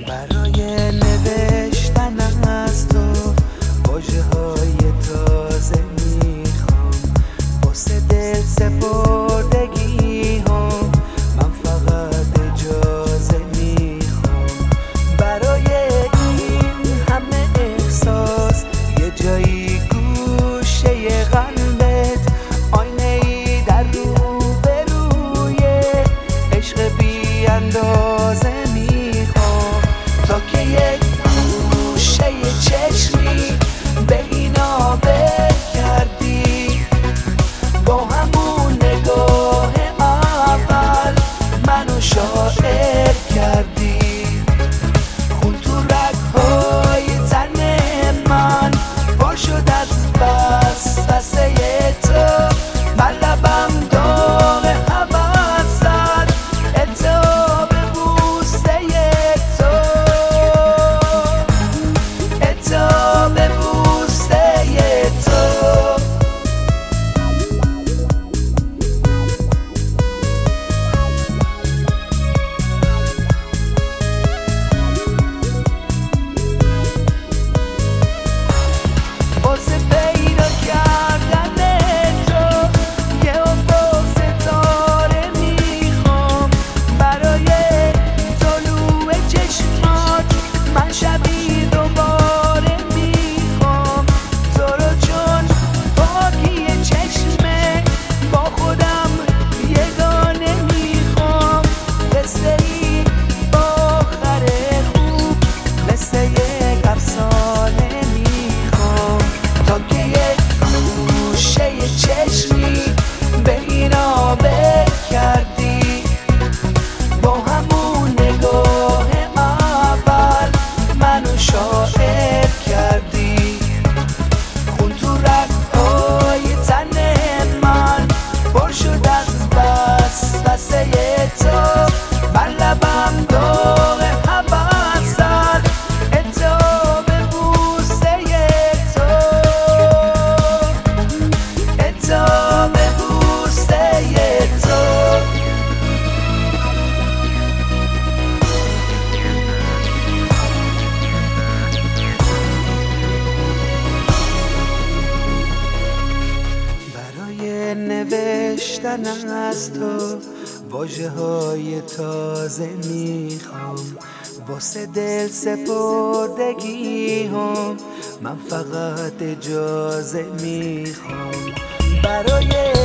برای نوشتن از تو واژه های تازه میخوام، واسه دل سپردگی هم من فقط اجازه میخوام. برای این همه احساس یه جایی گوشه قلبت، آینه ای در روبروی عشق بی اندازه میخوام، تا که یک گوشه چشمی به اینا بکردی، با همون نگاه اول منو شاعر کردی. خون تو رگ‌های تن من پر شد از وسوسه تو، من لبم داغ هوس زد عتاب بوسه تو، عتاب بوسه تو. واسه پیدا کردن تو یه افق ستاره میخوام، برای طلوع چشمات من شبی دوباره میخوام، تو رو چون پاکی چشمه با خودم یگانه میخوام. قصه ای آخر خوب مثل یک افسانه میخوام، تا که یک گوشه چشمی به اینا بکردی، با همون نگاه اول منو شاعر کردی. خون تو رگ‌های تن من پر شد از وسوسه تو، من لبم داغ هوس زد عتاب بوسه تو، عتاب بوسه تو. برای نوشتن از تو واژه های تازه میخوام، واسه دل سپردگی هم من فقط اجازه میخوام. برای